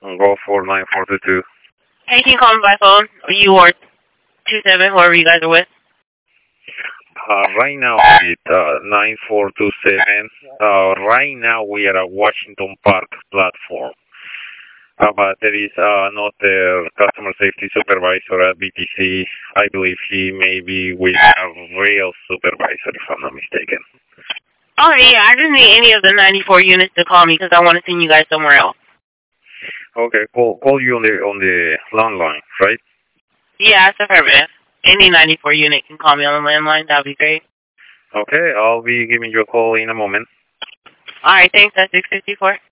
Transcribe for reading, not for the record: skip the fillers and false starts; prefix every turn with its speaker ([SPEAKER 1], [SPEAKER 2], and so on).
[SPEAKER 1] Go for 9422.
[SPEAKER 2] Hey, can you call me by phone? Or you or 27, whoever you guys are with?
[SPEAKER 1] Right now with 9427, right now we are at Washington Park platform. But there is another customer safety supervisor at BTC. I believe he may be with a real supervisor, if I'm not mistaken.
[SPEAKER 2] Oh, yeah, I just need any of the 94 units to call me because I want to send you guys somewhere else.
[SPEAKER 1] Okay, call you on the landline, right?
[SPEAKER 2] Yeah, that's affirmative. Any 94 unit can call me on the landline. That would be great.
[SPEAKER 1] Okay, I'll be giving you a call in a moment.
[SPEAKER 2] All right, thanks. That's 654.